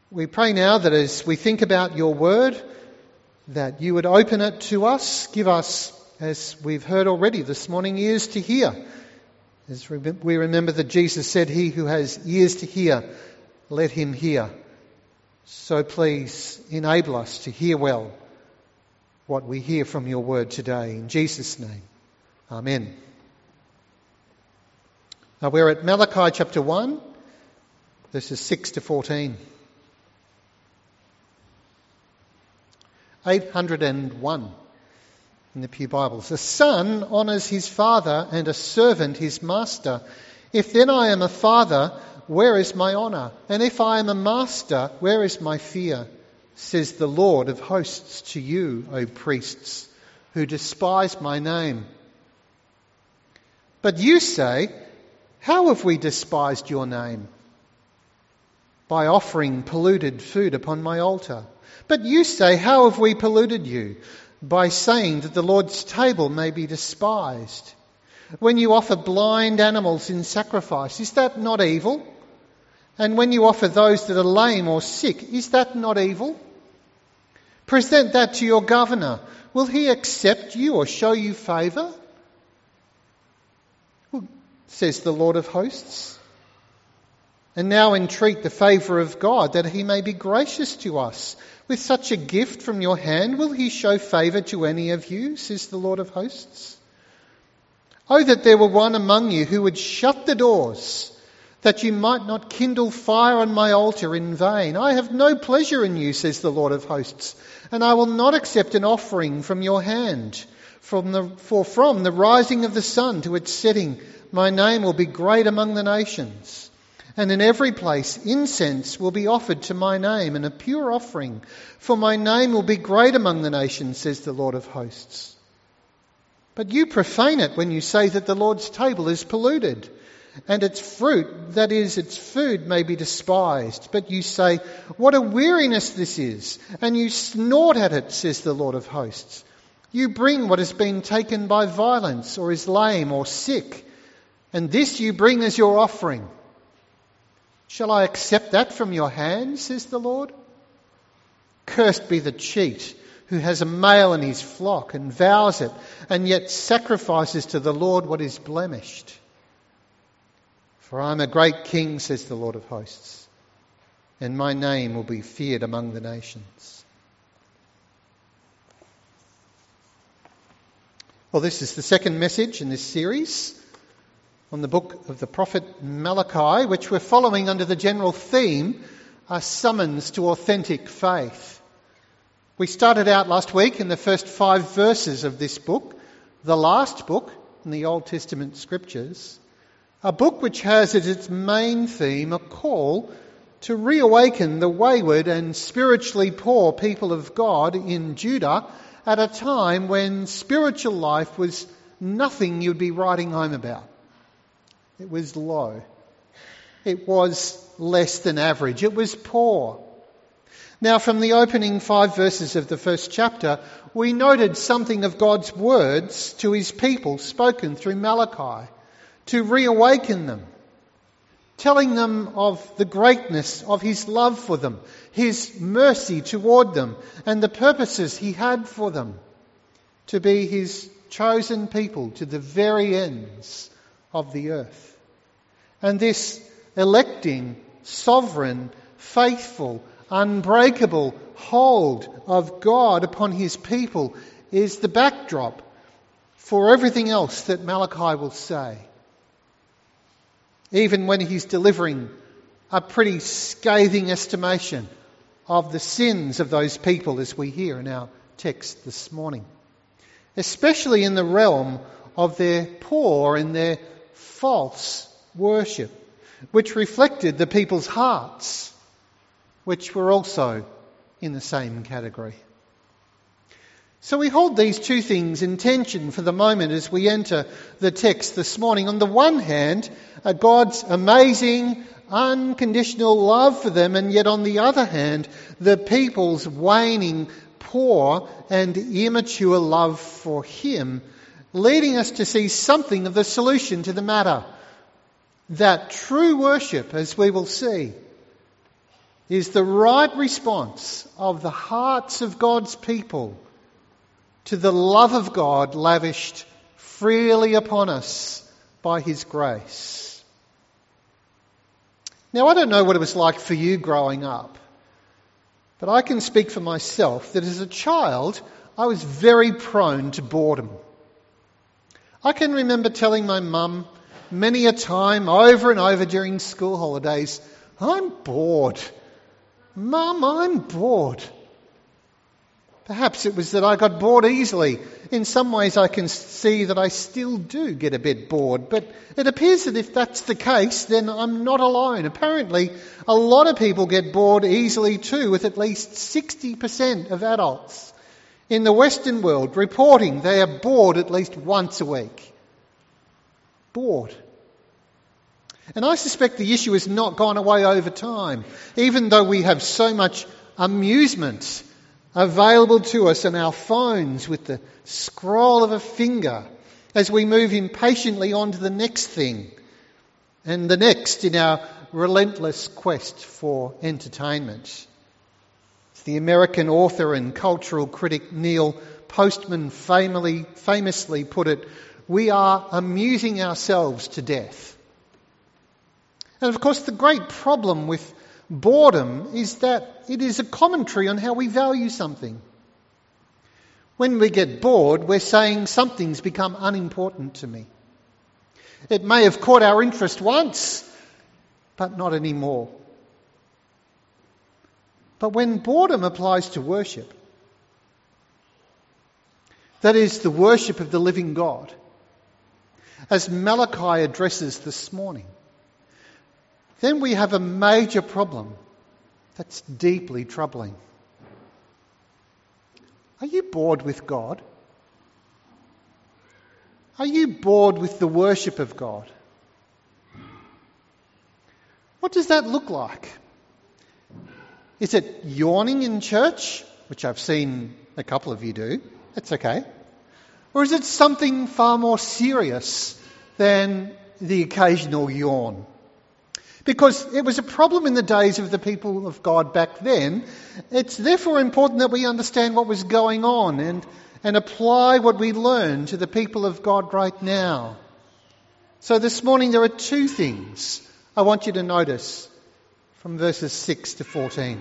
We pray now that as we think about your word, that you would open it to us, give us, as we've heard already this morning, ears to hear. As we remember that Jesus said, "He who has ears to hear, let him hear." So please enable us to hear well what we hear from your word today. In Jesus' name, amen. Now we're at Malachi chapter 1, verses 6 to 14. 801 in the Pew Bibles. "A son honours his father and a servant his master. If then I am a father, where is my honour? And if I am a master, where is my fear? Says the Lord of hosts to you, O priests, who despise my name. But you say, how have we despised your name? By offering polluted food upon my altar. But you say, how have we polluted you? By saying that the Lord's table may be despised. When you offer blind animals in sacrifice, is that not evil? And when you offer those that are lame or sick, is that not evil? Present that to your governor. Will he accept you or show you favour? Says the Lord of hosts. And now entreat the favour of God, that he may be gracious to us. With such a gift from your hand, will he show favour to any of you, says the Lord of hosts? Oh, that there were one among you who would shut the doors, that you might not kindle fire on my altar in vain. I have no pleasure in you, says the Lord of hosts, and I will not accept an offering from your hand. For from the rising of the sun to its setting, my name will be great among the nations. And in every place incense will be offered to my name, and a pure offering. For my name will be great among the nations, says the Lord of hosts. But you profane it when you say that the Lord's table is polluted, and its fruit, that is, its food, may be despised. But you say, what a weariness this is, and you snort at it, says the Lord of hosts. You bring what has been taken by violence, or is lame or sick, and this you bring as your offering. Shall I accept that from your hand, says the Lord? Cursed be the cheat who has a male in his flock and vows it, and yet sacrifices to the Lord what is blemished. For I am a great king, says the Lord of hosts, and my name will be feared among the nations. Well, this is the second message in this series on the book of the prophet Malachi, which we're following under the general theme, a summons to authentic faith. We started out last week in the first 5 verses of this book, the last book in the Old Testament scriptures, a book which has as its main theme a call to reawaken the wayward and spiritually poor people of God in Judah at a time when spiritual life was nothing you'd be writing home about. It was low. It was less than average. It was poor. Now, from the opening 5 verses of the first chapter, we noted something of God's words to his people spoken through Malachi to reawaken them, telling them of the greatness of his love for them, his mercy toward them, and the purposes he had for them to be his chosen people to the very ends of the earth. And this electing, sovereign, faithful, unbreakable hold of God upon his people is the backdrop for everything else that Malachi will say. Even when he's delivering a pretty scathing estimation of the sins of those people, as we hear in our text this morning. Especially in the realm of their poor and their false worship, which reflected the people's hearts, which were also in the same category. So we hold these two things in tension for the moment as we enter the text this morning. On the one hand, God's amazing, unconditional love for them, and yet on the other hand, the people's waning, poor and immature love for him, leading us to see something of the solution to the matter. That true worship, as we will see, is the right response of the hearts of God's people to the love of God lavished freely upon us by His grace. Now, I don't know what it was like for you growing up, but I can speak for myself that as a child, I was very prone to boredom. I can remember telling my mum many a time, over and over during school holidays, "I'm bored. Mum, I'm bored." Perhaps it was that I got bored easily. In some ways I can see that I still do get a bit bored, but it appears that if that's the case, then I'm not alone. Apparently, a lot of people get bored easily too, with at least 60% of adults in the Western world reporting they are bored at least once a week. Bored. And I suspect the issue has not gone away over time, even though we have so much amusement available to us on our phones with the scroll of a finger as we move impatiently on to the next thing and the next in our relentless quest for entertainment. As the American author and cultural critic Neil Postman famously put it, we are amusing ourselves to death. And of course, the great problem with boredom is that it is a commentary on how we value something. When we get bored, we're saying something's become unimportant to me. It may have caught our interest once, but not anymore. But when boredom applies to worship, that is the worship of the living God, as Malachi addresses this morning, then we have a major problem that's deeply troubling. Are you bored with God? Are you bored with the worship of God? What does that look like? Is it yawning in church, which I've seen a couple of you do? That's okay. Or is it something far more serious than the occasional yawn? Because it was a problem in the days of the people of God back then. It's therefore important that we understand what was going on and apply what we learned to the people of God right now. So this morning there are two things I want you to notice from verses 6 to 14.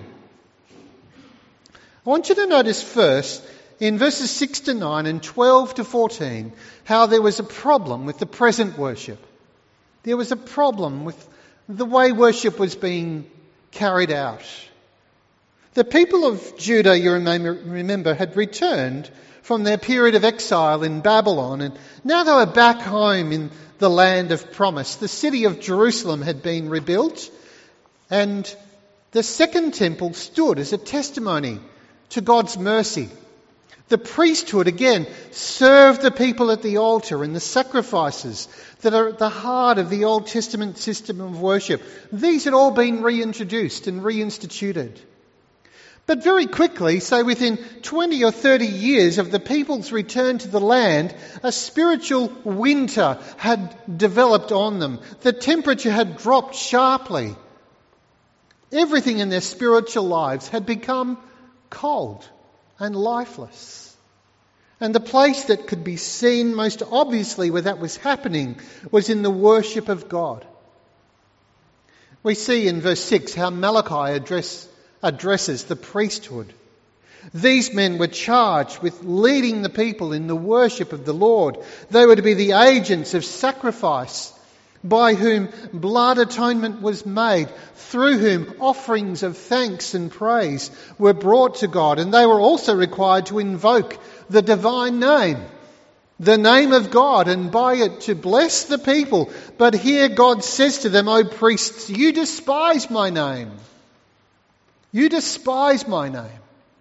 I want you to notice first in verses 6 to 9 and 12 to 14 how there was a problem with the present worship. There was a problem with the way worship was being carried out. The people of Judah, you remember, had returned from their period of exile in Babylon, and now they were back home in the land of promise. The city of Jerusalem had been rebuilt, and the second temple stood as a testimony to God's mercy. The priesthood, again, served the people at the altar in the sacrifices that are at the heart of the Old Testament system of worship. These had all been reintroduced and reinstituted. But very quickly, say within 20 or 30 years of the people's return to the land, a spiritual winter had developed on them. The temperature had dropped sharply. Everything in their spiritual lives had become cold and lifeless. And the place that could be seen most obviously where that was happening was in the worship of God. We see in verse 6 how Malachi addresses the priesthood. These men were charged with leading the people in the worship of the Lord. They were to be the agents of sacrifice, by whom blood atonement was made, through whom offerings of thanks and praise were brought to God. And they were also required to invoke the divine name, the name of God, and by it to bless the people. But here God says to them, "O priests, you despise my name. You despise my name."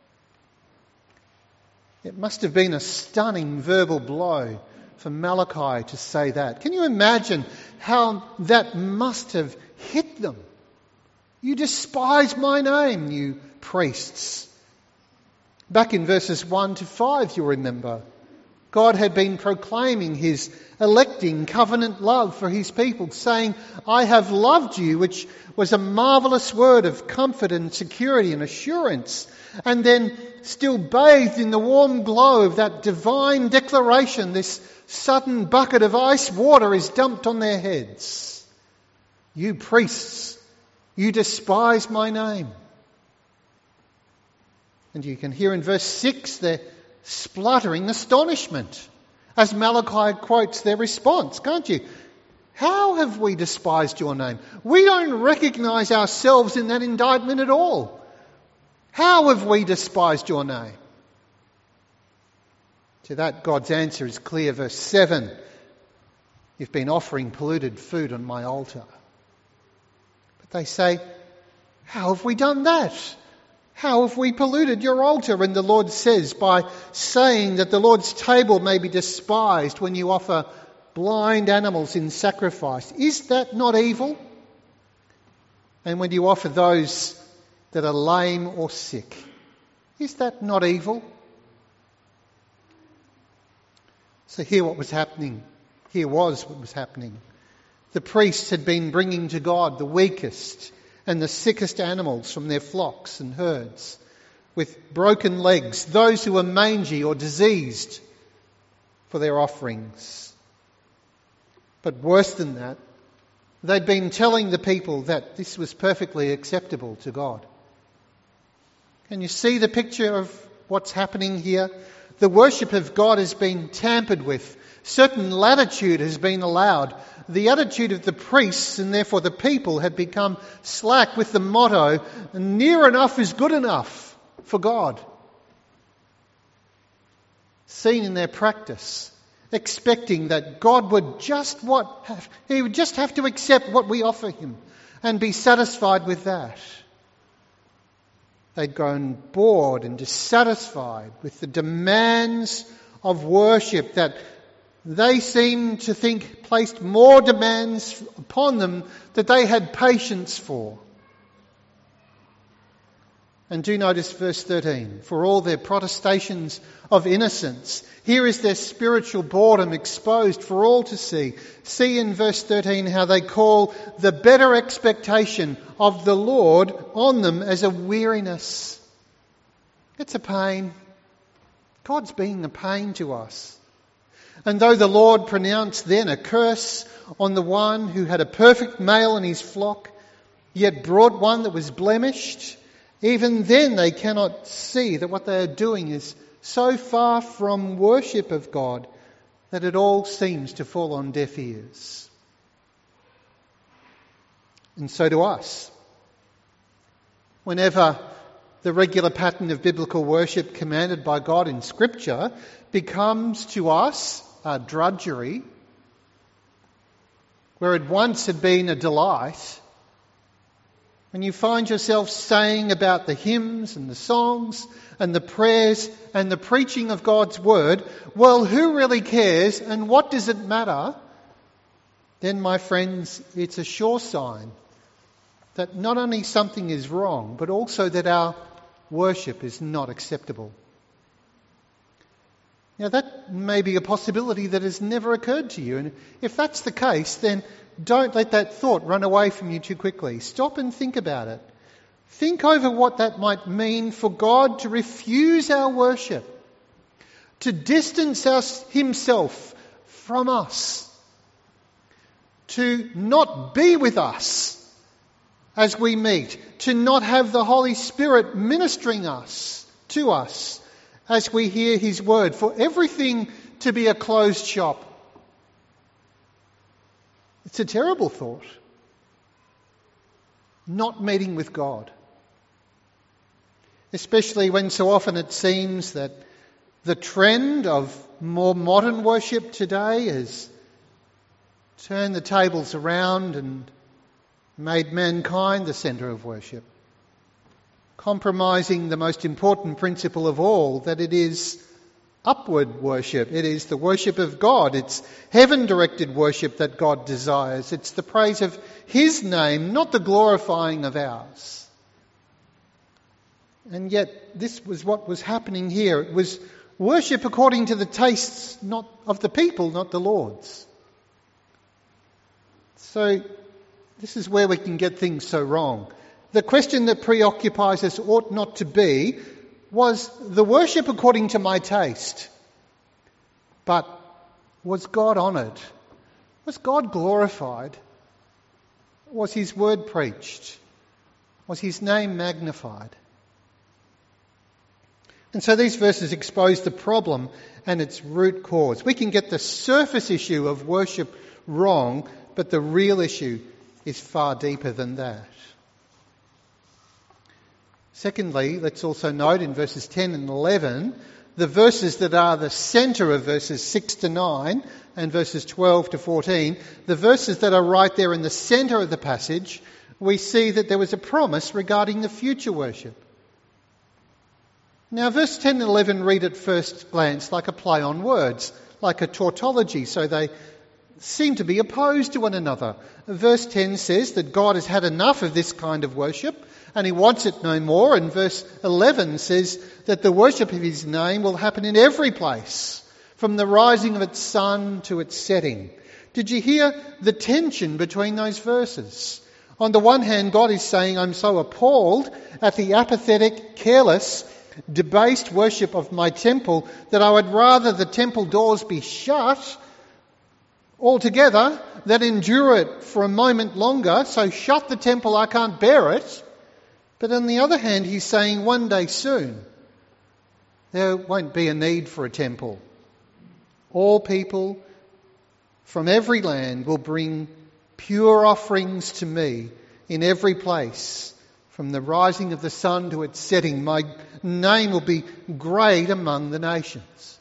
It must have been a stunning verbal blow for Malachi to say that. Can you imagine how that must have hit them? You despise my name, you priests. Back in verses 1 to 5, you'll remember, God had been proclaiming his electing covenant love for his people, saying, I have loved you, which was a marvellous word of comfort and security and assurance. And then, still bathed in the warm glow of that divine declaration, this sudden bucket of ice water is dumped on their heads. You priests, you despise my name. And you can hear in verse 6 their spluttering astonishment as Malachi quotes their response, can't you? How have we despised your name? We don't recognise ourselves in that indictment at all. How have we despised your name? To that, God's answer is clear. Verse 7, you've been offering polluted food on my altar. But they say, how have we done that? How have we polluted your altar? And the Lord says, by saying that the Lord's table may be despised when you offer blind animals in sacrifice. Is that not evil? And when you offer those that are lame or sick, is that not evil? So here was what was happening. The priests had been bringing to God the weakest and the sickest animals from their flocks and herds, with broken legs, those who were mangy or diseased, for their offerings. But worse than that, they'd been telling the people that this was perfectly acceptable to God. Can you see the picture of what's happening here? The worship of God has been tampered with. Certain latitude has been allowed. The attitude of the priests and therefore the people had become slack with the motto, near enough is good enough for God. Seen in their practice, expecting that God would He would just have to accept what we offer him and be satisfied with that. They'd grown bored and dissatisfied with the demands of worship that they seemed to think placed more demands upon them that they had patience for. And do notice verse 13. For all their protestations of innocence, here is their spiritual boredom exposed for all to see. See in verse 13 how they call the better expectation of the Lord on them as a weariness. It's a pain. God's being a pain to us. And though the Lord pronounced then a curse on the one who had a perfect male in his flock, yet brought one that was blemished, even then they cannot see that what they are doing is so far from worship of God that it all seems to fall on deaf ears. And so to us. Whenever the regular pattern of biblical worship commanded by God in Scripture becomes to us a drudgery, where it once had been a delight, when you find yourself saying about the hymns and the songs and the prayers and the preaching of God's word, well, who really cares and what does it matter? Then, my friends, it's a sure sign that not only something is wrong, but also that our worship is not acceptable. Now, that may be a possibility that has never occurred to you. And if that's the case, then don't let that thought run away from you too quickly. Stop and think about it. Think over what that might mean for God to refuse our worship, to distance himself from us, to not be with us as we meet, to not have the Holy Spirit ministering to us as we hear his word, for everything to be a closed shop. It's a terrible thought. Not meeting with God. Especially when so often it seems that the trend of more modern worship today has turned the tables around and made mankind the centre of worship, compromising the most important principle of all, that it is upward worship. It is the worship of God. It's heaven-directed worship that God desires. It's the praise of his name, not the glorifying of ours. And yet this was what was happening here. It was worship according to the tastes not of the people, not the Lord's. So this is where we can get things so wrong. The question that preoccupies us ought not to be, was the worship according to my taste? But was God honoured? Was God glorified? Was his word preached? Was his name magnified? And so these verses expose the problem and its root cause. We can get the surface issue of worship wrong, but the real issue is far deeper than that. Secondly, let's also note in verses 10 and 11, the verses that are the centre of verses 6 to 9 and verses 12 to 14, the verses that are right there in the centre of the passage, we see that there was a promise regarding the future worship. Now, verse 10 and 11 read at first glance like a play on words, like a tautology, so they seem to be opposed to one another. Verse 10 says that God has had enough of this kind of worship and he wants it no more. And verse 11 says that the worship of his name will happen in every place, from the rising of its sun to its setting. Did you hear the tension between those verses? On the one hand, God is saying, I'm so appalled at the apathetic, careless, debased worship of my temple that I would rather the temple doors be shut altogether than endure it for a moment longer. So shut the temple, I can't bear it. But on the other hand, he's saying one day soon there won't be a need for a temple. All people from every land will bring pure offerings to me in every place. From the rising of the sun to its setting, my name will be great among the nations.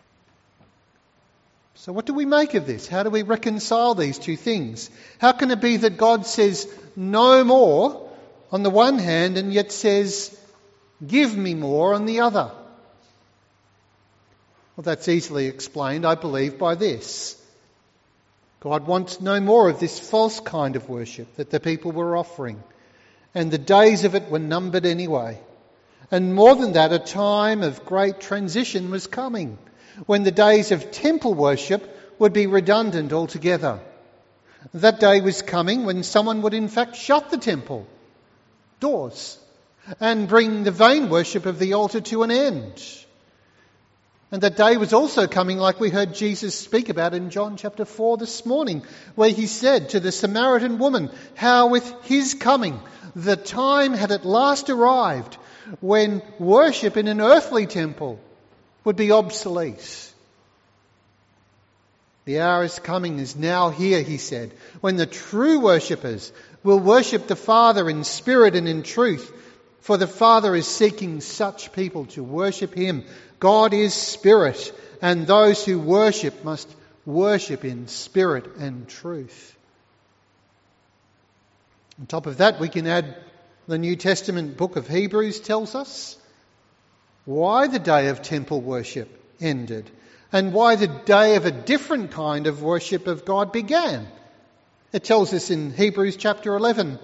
So what do we make of this? How do we reconcile these two things? How can it be that God says no more on the one hand and yet says give me more on the other? Well, that's easily explained, I believe, by this. God wants no more of this false kind of worship that the people were offering. And the days of it were numbered anyway. And more than that, a time of great transition was coming, when the days of temple worship would be redundant altogether. That day was coming when someone would in fact shut the temple doors and bring the vain worship of the altar to an end. And that day was also coming, like we heard Jesus speak about in John chapter 4 this morning, where he said to the Samaritan woman how with his coming the time had at last arrived when worship in an earthly temple would be obsolete. The hour is coming, is now here, he said, when the true worshippers will worship the Father in spirit and in truth, for the Father is seeking such people to worship him. God is spirit, and those who worship must worship in spirit and truth. On top of that, we can add the New Testament book of Hebrews tells us why the day of temple worship ended and why the day of a different kind of worship of God began. It tells us in Hebrews chapter 11,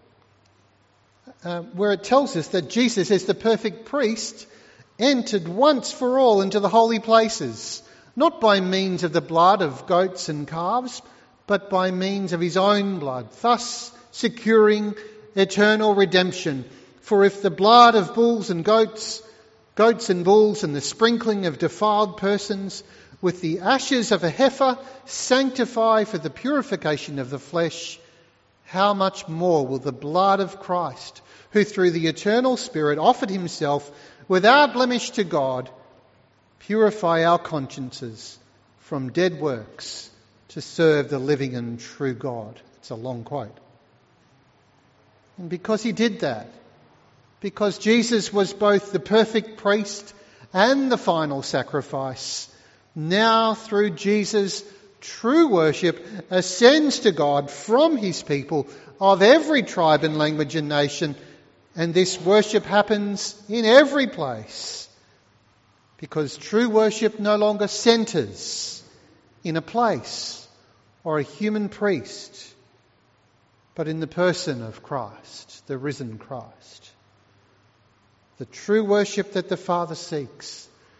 where it tells us that Jesus, as the perfect priest, entered once for all into the holy places, not by means of the blood of goats and calves, but by means of his own blood, thus securing eternal redemption. For if the blood of bulls and goats and bulls and the sprinkling of defiled persons with the ashes of a heifer sanctify for the purification of the flesh, how much more will the blood of Christ, who through the eternal Spirit offered himself without blemish to God, purify our consciences from dead works to serve the living and true God. It's a long quote. And because he did that, because Jesus was both the perfect priest and the final sacrifice, now through Jesus, true worship ascends to God from his people of every tribe and language and nation, and this worship happens in every place, because true worship no longer centres in a place or a human priest, but in the person of Christ, the risen Christ. The true worship that the Father seeks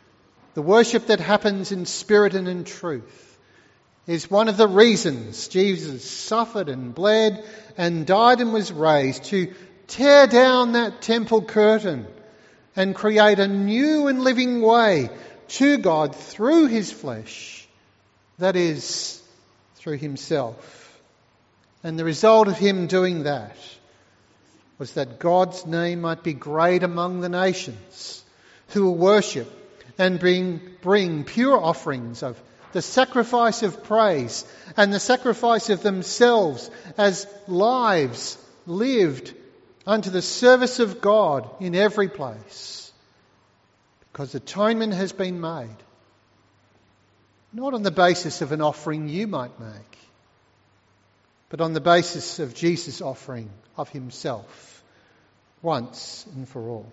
the worship that happens in spirit and in truth, is one of the reasons Jesus suffered and bled and died and was raised, to tear down that temple curtain and create a new and living way to God through his flesh, that is, through himself. And the result of him doing that was that God's name might be great among the nations, who will worship and bring pure offerings of the sacrifice of praise and the sacrifice of themselves as lives lived unto the service of God in every place. Because atonement has been made, not on the basis of an offering you might make, but on the basis of Jesus' offering of himself, once and for all.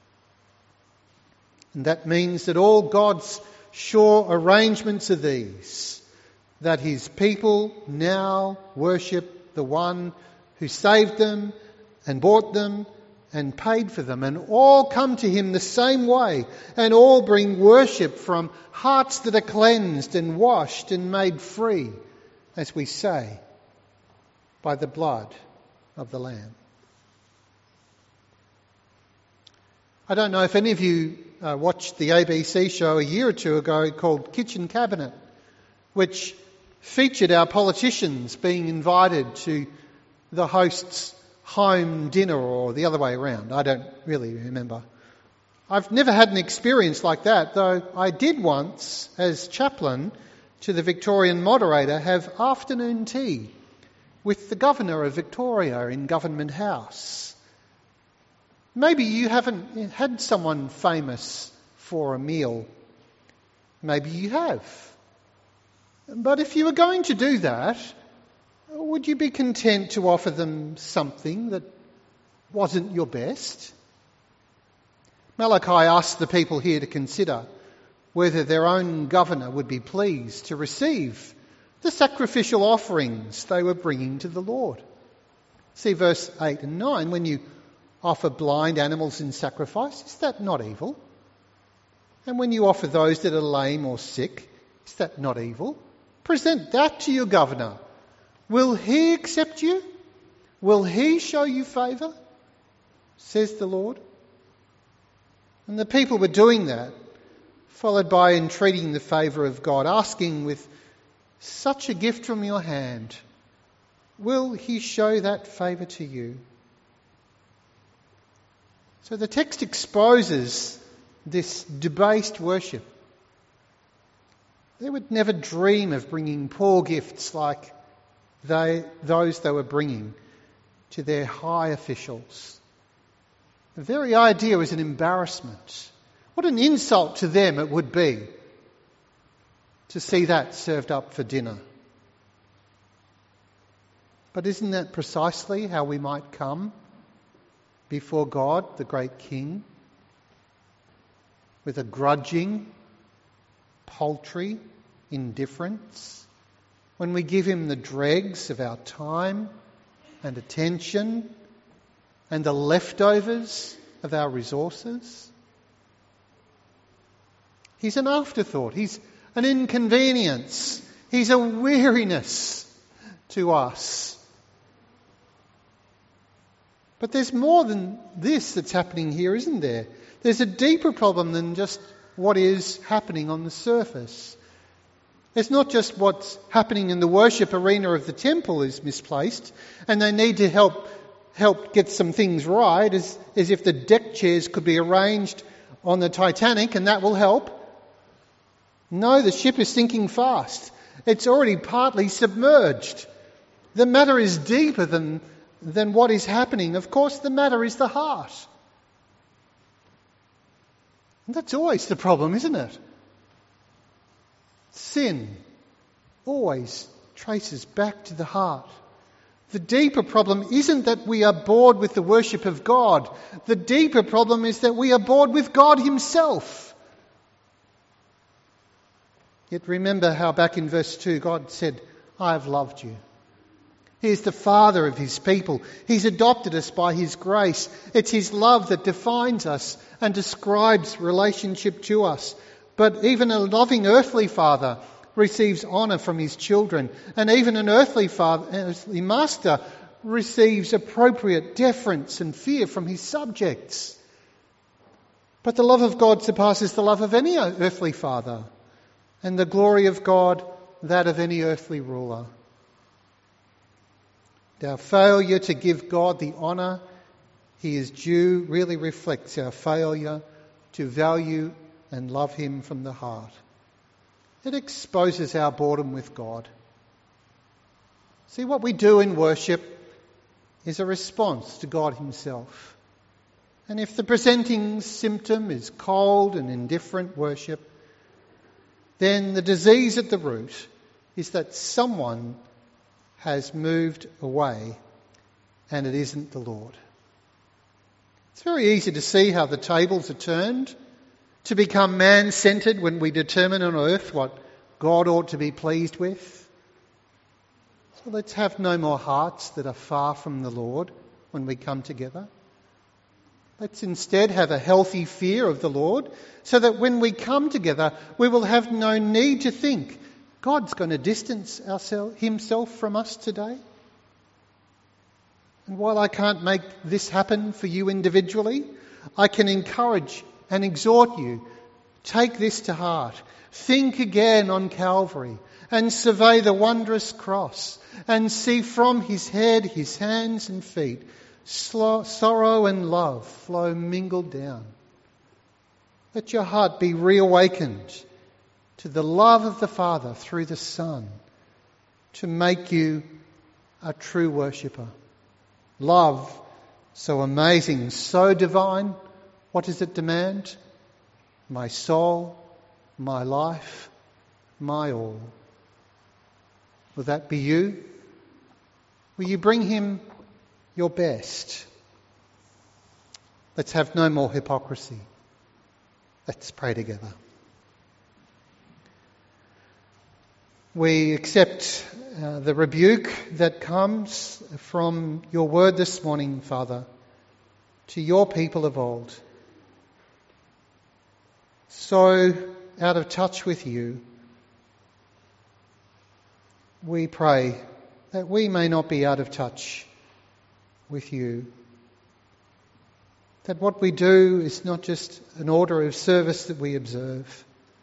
And that means that all God's sure arrangements are these, that his people now worship the one who saved them and bought them and paid for them, and all come to him the same way, and all bring worship from hearts that are cleansed and washed and made free, as we say, by the blood of the Lamb. I don't know if any of you watched the ABC show a year or two ago called Kitchen Cabinet, which featured our politicians being invited to the host's home dinner, or the other way around. I don't really remember. I've never had an experience like that, though I did once, as chaplain to the Victorian Moderator, have afternoon tea with the Governor of Victoria in Government House. Maybe you haven't had someone famous for a meal. Maybe you have. But if you were going to do that, would you be content to offer them something that wasn't your best? Malachi asked the people here to consider whether their own governor would be pleased to receive the sacrificial offerings they were bringing to the Lord. See verse 8 and 9. When you offer blind animals in sacrifice, is that not evil? And when you offer those that are lame or sick, is that not evil? Present that to your governor. Will he accept you? Will he show you favour? Says the Lord. And the people were doing that, followed by entreating the favour of God, asking, with such a gift from your hand, will he show that favour to you? So the text exposes this debased worship. They would never dream of bringing poor gifts like those they were bringing to their high officials. The very idea was an embarrassment. What an insult to them it would be to see that served up for dinner. But isn't that precisely how we might come before God, the great King, with a grudging, paltry indifference, when we give him the dregs of our time and attention and the leftovers of our resources? He's an afterthought. He's an inconvenience. He's a weariness to us. But there's more than this that's happening here, isn't there? There's a deeper problem than just what is happening on the surface. It's not just what's happening in the worship arena of the temple is misplaced, and they need to help get some things right, as if the deck chairs could be arranged on the Titanic and that will help. No, the ship is sinking fast. It's already partly submerged. The matter is deeper than what is happening. Of course, the matter is the heart. And that's always the problem, isn't it? Sin always traces back to the heart. The deeper problem isn't that we are bored with the worship of God. The deeper problem is that we are bored with God himself. Yet remember how back in verse 2 God said, I have loved you. He is the Father of his people. He's adopted us by his grace. It's his love that defines us and describes relationship to us. But even a loving earthly father receives honour from his children. And even an earthly master receives appropriate deference and fear from his subjects. But the love of God surpasses the love of any earthly father, and the glory of God that of any earthly ruler. Our failure to give God the honour he is due really reflects our failure to value and love him from the heart. It exposes our boredom with God. See, what we do in worship is a response to God himself. And if the presenting symptom is cold and indifferent worship, then the disease at the root is that someone has moved away and it isn't the Lord. It's very easy to see how the tables are turned to become man-centred when we determine on earth what God ought to be pleased with. So let's have no more hearts that are far from the Lord when we come together. Let's instead have a healthy fear of the Lord so that when we come together we will have no need to think God's going to distance himself from us today. And while I can't make this happen for you individually, I can encourage and exhort you, take this to heart. Think again on Calvary and survey the wondrous cross and see from his head, his hands and feet, sorrow and love flow mingled down. Let your heart be reawakened to the love of the Father through the Son to make you a true worshipper. Love so amazing, so divine, what does it demand? My soul, my life, my all. Will that be you? Will you bring him your best? Let's have no more hypocrisy. Let's pray together. We accept the rebuke that comes from your word this morning, Father, to your people of old. So out of touch with you, we pray that we may not be out of touch with you. That what we do is not just an order of service that we observe,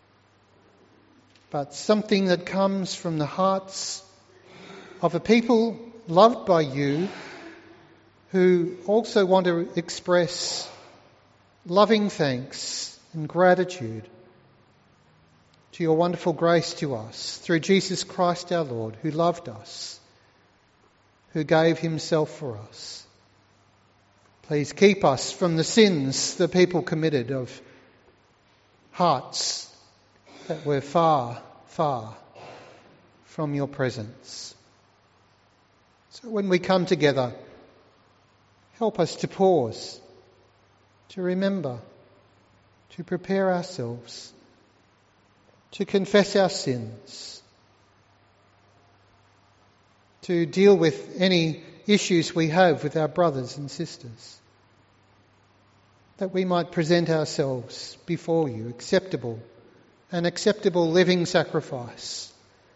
but something that comes from the hearts of a people loved by you who also want to express loving thanks and gratitude to your wonderful grace to us through Jesus Christ our Lord, who loved us, who gave himself for us. Please keep us from the sins the people committed of hearts that we're far, far from your presence. So when we come together, help us to pause, to remember, to prepare ourselves, to confess our sins, to deal with any issues we have with our brothers and sisters, that we might present ourselves before you acceptable, an acceptable living sacrifice,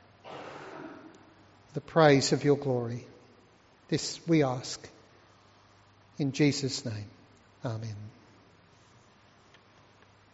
the praise of your glory. This we ask in Jesus' name. Amen.